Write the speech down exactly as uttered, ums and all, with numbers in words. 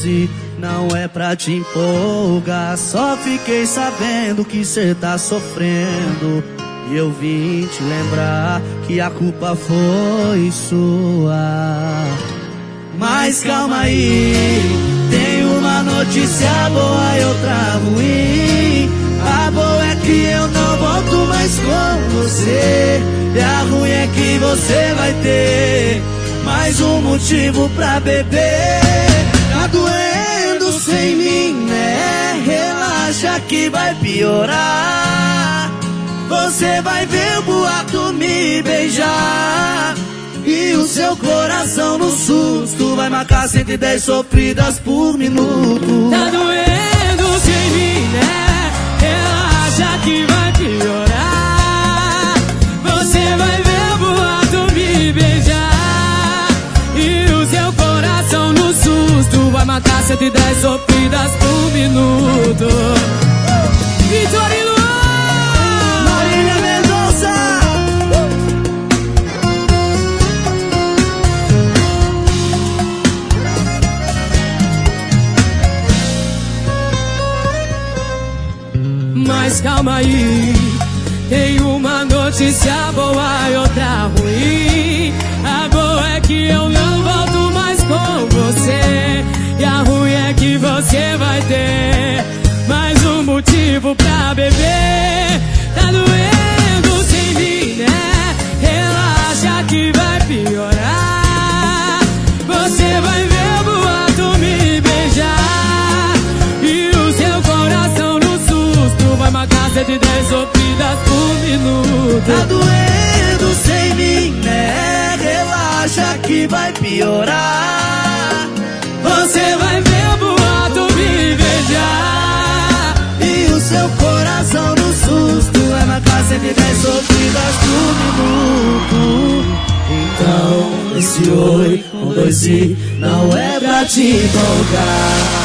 doze, não é pra te empolgar. Só fiquei sabendo que cê tá sofrendo e eu vim te lembrar que a culpa foi sua. Mas calma aí, tem uma notícia boa e outra ruim. A boa é que eu não volto mais com você, e a ruim é que você vai ter mais um motivo pra beber. Tá doendo sem mim, né? Relaxa que vai piorar. Você vai ver o boato me beijar e o seu coração no susto vai marcar cento e dez sofridas por minuto. Tá doendo sem mim, né? Relaxa que vai piorar. Você vai ver o boato me beijar e o seu coração no susto vai matar cento e dez sofridas por minuto. Vitor e Luan, Marília Mendonça. Mas calma aí, tem uma notícia boa e outra ruim. A boa é que eu não volto mais com você, e a ruim é que você vai ter mais um motivo pra beber. Tá doendo sem mim, né? Relaxa que vai piorar. Você vai ver o boato me beijar e o seu coração no susto vai matar cento e dez sofridas por minuto. Tá doendo sem mim, né? Relaxa que vai piorar. Você vai ver o boato me beijar E o seu coração no susto vai marcar cento e dez sofridas por minuto. Então esse oi com dois i não é pra te empolgar.